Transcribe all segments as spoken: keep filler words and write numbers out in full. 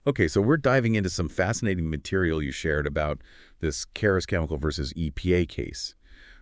Okay, so we're diving into some fascinating material you shared about this Caris Chemical versus E P A case.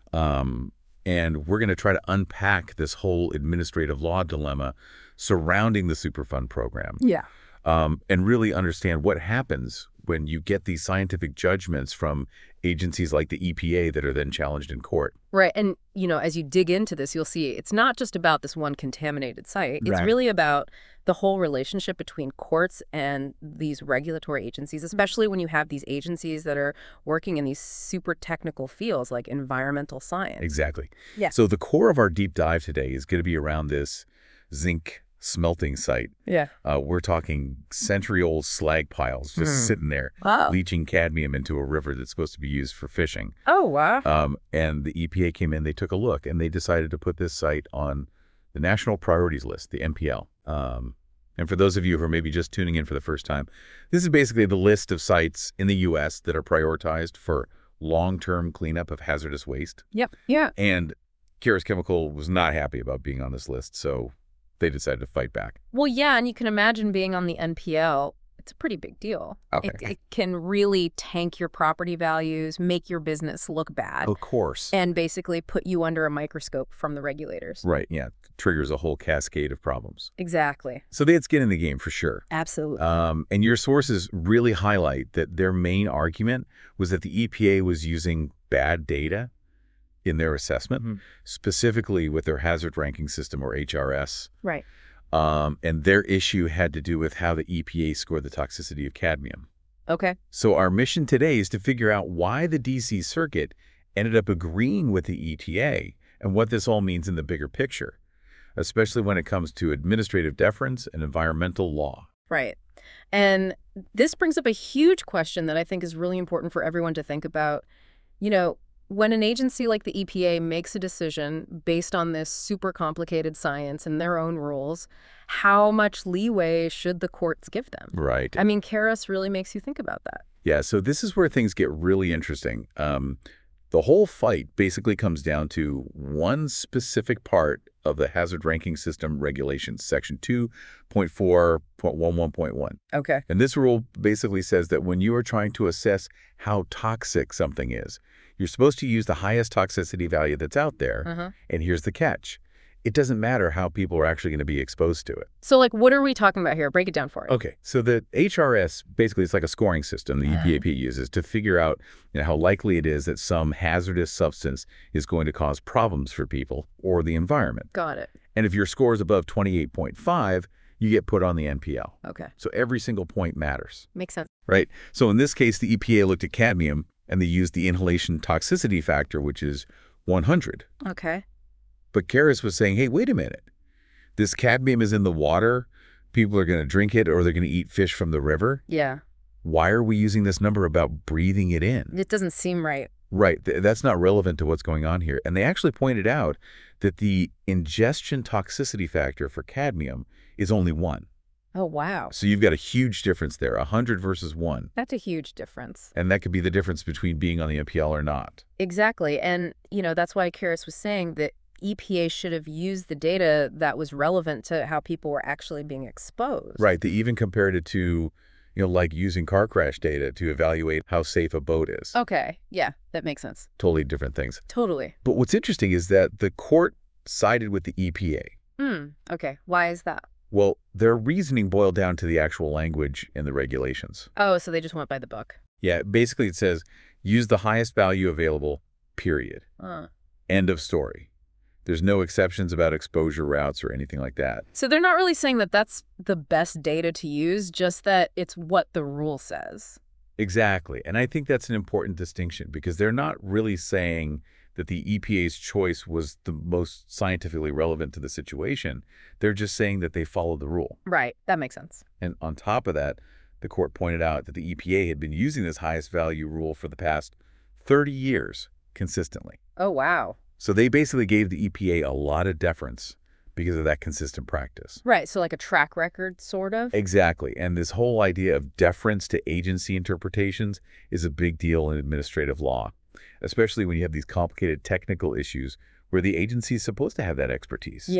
Um, and we're going to try to unpack this whole administrative law dilemma surrounding the Superfund program. Yeah. Um, and really understand what happens when you get these scientific judgments from agencies like the E P A that are then challenged in court. Right. And, you know, as you dig into this, you'll see it's not just about this one contaminated site. It's Right. really about the whole relationship between courts and these regulatory agencies, especially when you have these agencies that are working in these super technical fields like environmental science. Exactly. Yeah. So the core of our deep dive today is going to be around this zinc smelting site. Yeah. Uh, we're talking century-old slag piles just Hmm. sitting there, Wow. leaching cadmium into a river that's supposed to be used for fishing. Oh, wow. Um, and the E P A came in, they took a look, and they decided to put this site on the National Priorities List, the N P L. Um, and for those of you who are maybe just tuning in for the first time, this is basically the list of sites in the U S that are prioritized for long-term cleanup of hazardous waste. Yep. Yeah. And Caris Chemical was not happy about being on this list, so they decided to fight back. Well, yeah, and you can imagine being on the N P L. It's a pretty big deal. Okay. It, it can really tank your property values, make your business look bad, Of course. and basically put you under a microscope from the regulators. Right, yeah. Triggers a whole cascade of problems. Exactly. So they had skin in the game for sure. Absolutely. Um, and your sources really highlight that their main argument was that the E P A was using bad data in their assessment, Mm-hmm. specifically with their hazard ranking system, or H R S. Right. Um, and their issue had to do with how the E P A scored the toxicity of cadmium. Okay. So our mission today is to figure out why the D C Circuit ended up agreeing with the E T A and what this all means in the bigger picture, especially when it comes to administrative deference and environmental law. Right. And this brings up a huge question that I think is really important for everyone to think about. You know, when an agency like the E P A makes a decision based on this super complicated science and their own rules, how much leeway should the courts give them? Right. I mean, Caris really makes you think about that. Yeah, so this is where things get really interesting. Um, the whole fight basically comes down to one specific part of the hazard ranking system regulations, section two point four point eleven point one. Okay. And this rule basically says that when you are trying to assess how toxic something is, you're supposed to use the highest toxicity value that's out there. Uh-huh. And here's the catch. It doesn't matter how people are actually going to be exposed to it. So, like, what are we talking about here? Break it down for us. Okay, so the H R S, basically, it's like a scoring system the E P A uses to figure out you know, how likely it is that some hazardous substance is going to cause problems for people or the environment. Got it. And if your score is above twenty-eight point five, you get put on the N P L. Okay. So every single point matters, Makes sense. right? So in this case, the E P A looked at cadmium, and they used the inhalation toxicity factor, which is one hundred. Okay. But Caris was saying, hey, wait a minute. This cadmium is in the water. People are going to drink it or they're going to eat fish from the river. Yeah. Why are we using this number about breathing it in? It doesn't seem right. Right. Th that's not relevant to what's going on here. And they actually pointed out that the ingestion toxicity factor for cadmium is only one. Oh, wow. So you've got a huge difference there, one hundred versus one. That's a huge difference. And that could be the difference between being on the N P L or not. Exactly. And, you know, that's why Caris was saying that E P A should have used the data that was relevant to how people were actually being exposed. Right. They even compared it to, you know, like using car crash data to evaluate how safe a boat is. Okay. Yeah, that makes sense. Totally different things. Totally. But what's interesting is that the court sided with the E P A. Hmm. Okay. Why is that? Well, their reasoning boiled down to the actual language in the regulations. Oh, so they just went by the book. Yeah, basically it says, use the highest value available, period. Uh. End of story. There's no exceptions about exposure routes or anything like that. So they're not really saying that that's the best data to use, just that it's what the rule says. Exactly. And I think that's an important distinction because they're not really saying that the E P A's choice was the most scientifically relevant to the situation. They're just saying that they followed the rule. Right. That makes sense. And on top of that, the court pointed out that the E P A had been using this highest value rule for the past thirty years consistently. Oh, wow. So they basically gave the E P A a lot of deference because of that consistent practice. Right. So like a track record, sort of? Exactly. And this whole idea of deference to agency interpretations is a big deal in administrative law, especially when you have these complicated technical issues where the agency is supposed to have that expertise. Yeah.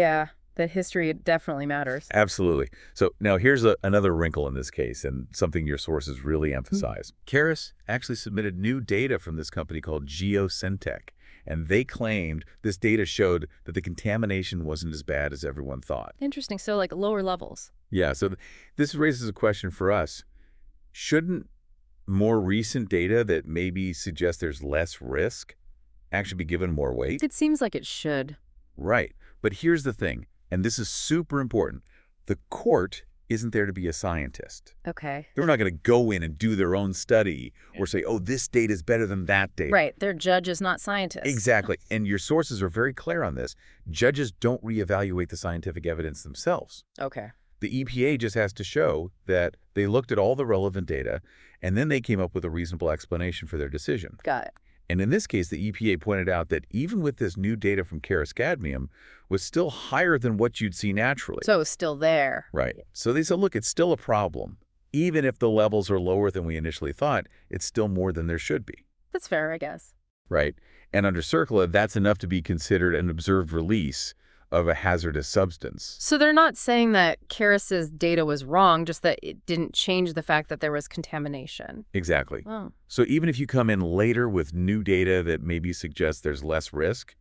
That history definitely matters. Absolutely. So now here's a, another wrinkle in this case, and something your sources really emphasize. Caris actually submitted new data from this company called Geosyntec, and they claimed this data showed that the contamination wasn't as bad as everyone thought. Interesting. So like lower levels. Yeah, so th this raises a question for us. Shouldn't more recent data that maybe suggests there's less risk actually be given more weight? It seems like it should. Right. But here's the thing, and this is super important. The court isn't there to be a scientist. Okay. They're not going to go in and do their own study or say, oh, this data is better than that data. Right. They're judges, not scientists. Exactly. And your sources are very clear on this. Judges don't reevaluate the scientific evidence themselves. Okay. The E P A just has to show that they looked at all the relevant data, and then they came up with a reasonable explanation for their decision. Got it. And in this case, the E P A pointed out that even with this new data from Caris cadmium was still higher than what you'd see naturally. So it was still there. Right. So they said, look, it's still a problem. Even if the levels are lower than we initially thought, it's still more than there should be. That's fair, I guess. Right. And under CERCLA, that's enough to be considered an observed release of a hazardous substance. So they're not saying that Caris's data was wrong, just that it didn't change the fact that there was contamination. Exactly. Oh. So even if you come in later with new data that maybe suggests there's less risk,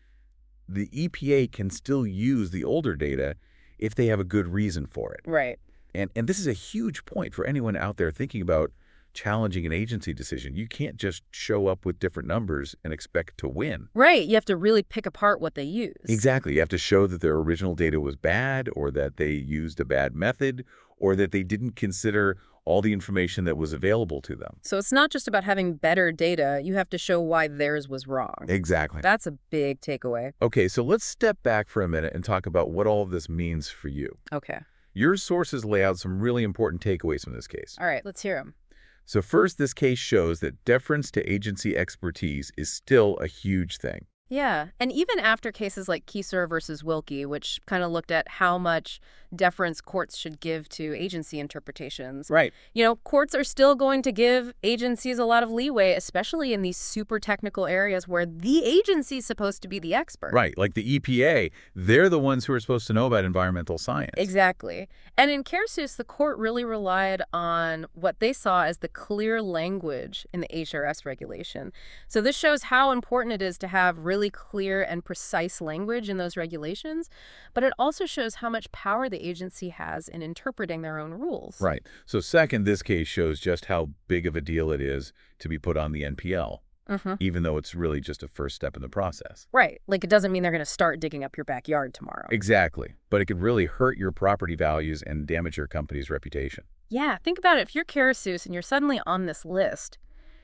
the E P A can still use the older data if they have a good reason for it. Right. And, and this is a huge point for anyone out there thinking about challenging an agency decision. You can't just show up with different numbers and expect to win. Right. You have to really pick apart what they use. Exactly. You have to show that their original data was bad, or that they used a bad method, or that they didn't consider all the information that was available to them. So it's not just about having better data. You have to show why theirs was wrong. Exactly. That's a big takeaway. Okay, so let's step back for a minute and talk about what all of this means for you. Okay. Your sources lay out some really important takeaways from this case. All right, let's hear them. So first, this case shows that deference to agency expertise is still a huge thing. Yeah, and even after cases like Kieser versus Wilkie, which kind of looked at how much deference courts should give to agency interpretations. Right. You know, courts are still going to give agencies a lot of leeway, especially in these super technical areas where the agency is supposed to be the expert. Right, like the E P A, they're the ones who are supposed to know about environmental science. Exactly. And in Caresus, the court really relied on what they saw as the clear language in the H R S regulation. So this shows how important it is to have really clear and precise language in those regulations, but it also shows how much power the agency has in interpreting their own rules. Right. So second, this case shows just how big of a deal it is to be put on the N P L, Mm-hmm. even though it's really just a first step in the process. Right. Like, it doesn't mean they're going to start digging up your backyard tomorrow. Exactly. But it could really hurt your property values and damage your company's reputation. Yeah, think about it. If you're Caresus and you're suddenly on this list,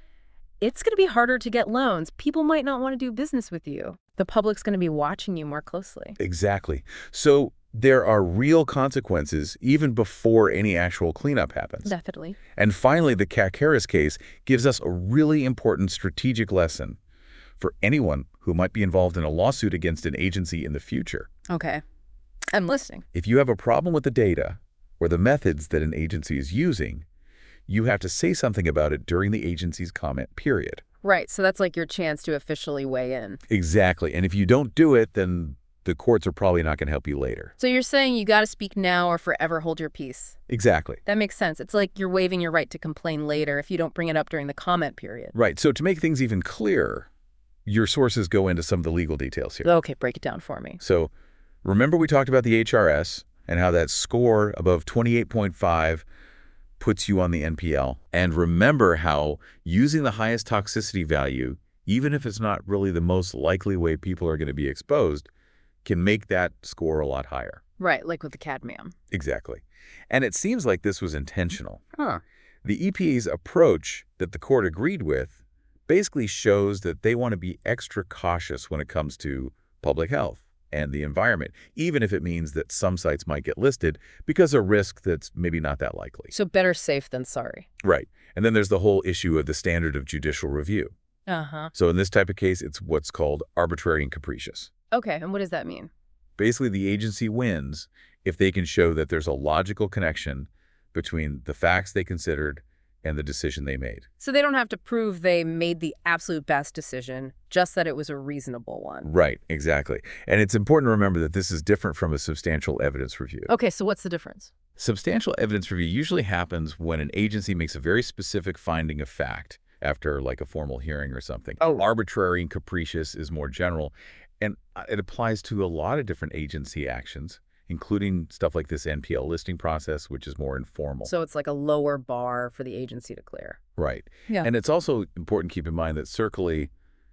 it's going to be harder to get loans. People might not want to do business with you. The public's going to be watching you more closely. Exactly. So there are real consequences even before any actual cleanup happens. Definitely. And finally, the Caceres case gives us a really important strategic lesson for anyone who might be involved in a lawsuit against an agency in the future. Okay. I'm listening. If you have a problem with the data or the methods that an agency is using, you have to say something about it during the agency's comment period. Right. So that's like your chance to officially weigh in. Exactly. And if you don't do it, then the courts are probably not going to help you later. So you're saying you got to speak now or forever hold your peace. Exactly. That makes sense. It's like you're waiving your right to complain later if you don't bring it up during the comment period. Right. So to make things even clearer, your sources go into some of the legal details here. Okay, break it down for me. So remember we talked about the H R S and how that score above twenty-eight point five puts you on the N P L. And remember how using the highest toxicity value, even if it's not really the most likely way people are going to be exposed, can make that score a lot higher. Right, like with the cadmium. Exactly. And it seems like this was intentional. Huh. The E P A's approach that the court agreed with basically shows that they want to be extra cautious when it comes to public health and the environment, even if it means that some sites might get listed because of risk that's maybe not that likely. So better safe than sorry. Right. And then there's the whole issue of the standard of judicial review. Uh-huh. So in this type of case, it's what's called arbitrary and capricious. Okay, and what does that mean? Basically, the agency wins if they can show that there's a logical connection between the facts they considered and the decision they made. So they don't have to prove they made the absolute best decision, just that it was a reasonable one. Right, exactly. And it's important to remember that this is different from a substantial evidence review. Okay, so what's the difference? Substantial evidence review usually happens when an agency makes a very specific finding of fact after like a formal hearing or something. Oh. Arbitrary and capricious is more general, and it applies to a lot of different agency actions, including stuff like this N P L listing process, which is more informal. So it's like a lower bar for the agency to clear. Right. Yeah. And it's also important to keep in mind that circularly,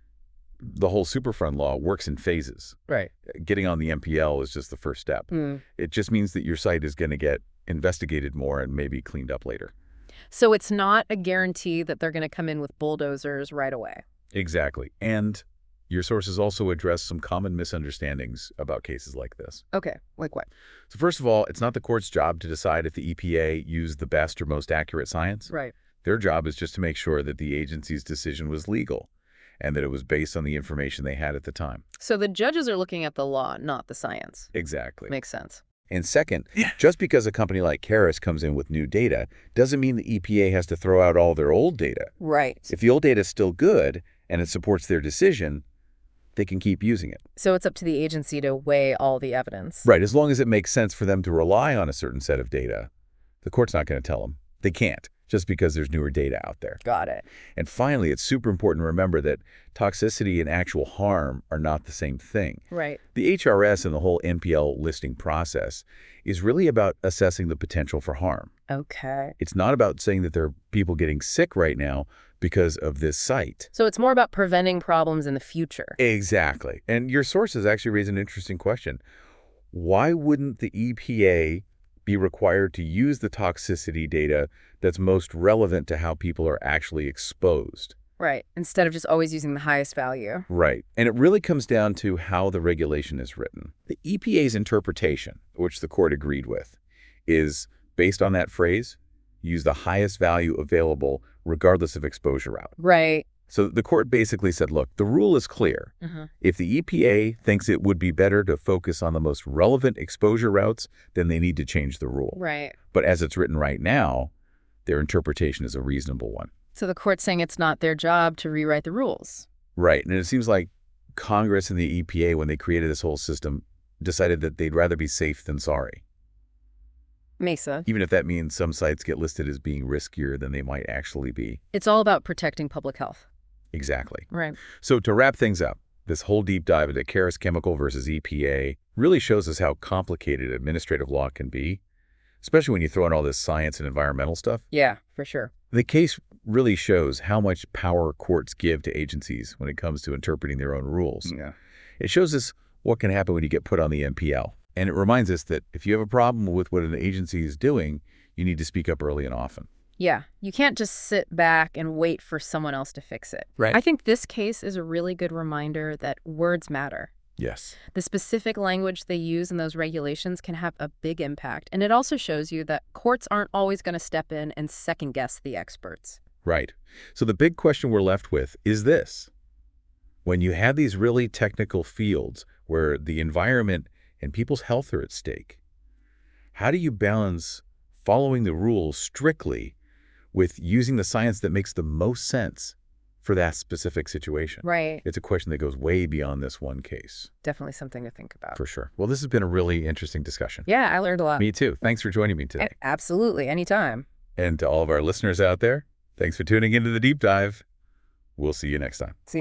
the whole Superfund law works in phases. Right. Getting on the N P L is just the first step. Mm. It just means that your site is going to get investigated more and maybe cleaned up later. So it's not a guarantee that they're going to come in with bulldozers right away. Exactly. And your sources also address some common misunderstandings about cases like this. Okay, like what? So first of all, it's not the court's job to decide if the E P A used the best or most accurate science. Right. Their job is just to make sure that the agency's decision was legal and that it was based on the information they had at the time. So the judges are looking at the law, not the science. Exactly. Makes sense. And second, Yeah. just because a company like Caris comes in with new data doesn't mean the E P A has to throw out all their old data. Right. If the old data is still good and it supports their decision, they can keep using it. So it's up to the agency to weigh all the evidence. Right, as long as it makes sense for them to rely on a certain set of data. The court's not going to tell them. They can't, just because there's newer data out there. Got it. And finally, it's super important to remember that toxicity and actual harm are not the same thing. Right. The H R S and the whole N P L listing process is really about assessing the potential for harm. Okay. It's not about saying that there are people getting sick right now because of this site. So it's more about preventing problems in the future. Exactly. And your sources actually raise an interesting question. Why wouldn't the E P A be required to use the toxicity data that's most relevant to how people are actually exposed? Right. Instead of just always using the highest value. Right. And it really comes down to how the regulation is written. The E P A's interpretation, which the court agreed with, is based on that phrase, use the highest value available regardless of exposure route. Right. So the court basically said, look, the rule is clear. Uh-huh. If the E P A thinks it would be better to focus on the most relevant exposure routes, then they need to change the rule. Right. But as it's written right now, their interpretation is a reasonable one. So the court's saying it's not their job to rewrite the rules. Right. And it seems like Congress and the E P A, when they created this whole system, decided that they'd rather be safe than sorry. Mesa. Even if that means some sites get listed as being riskier than they might actually be. It's all about protecting public health. Exactly. Right. So to wrap things up, this whole deep dive into Caris Chemical versus E P A really shows us how complicated administrative law can be, especially when you throw in all this science and environmental stuff. Yeah, for sure. The case really shows how much power courts give to agencies when it comes to interpreting their own rules. Yeah. It shows us what can happen when you get put on the N P L. And it reminds us that if you have a problem with what an agency is doing, you need to speak up early and often. Yeah. You can't just sit back and wait for someone else to fix it. Right. I think this case is a really good reminder that words matter. Yes. The specific language they use in those regulations can have a big impact. And it also shows you that courts aren't always going to step in and second guess the experts. Right. So the big question we're left with is this. When you have these really technical fields where the environment and people's health are at stake, how do you balance following the rules strictly with using the science that makes the most sense for that specific situation? Right. It's a question that goes way beyond this one case. Definitely something to think about. For sure. Well, this has been a really interesting discussion. Yeah, I learned a lot. Me too. Thanks for joining me today. A- Absolutely. Anytime. And to all of our listeners out there, thanks for tuning into the deep dive. We'll see you next time. See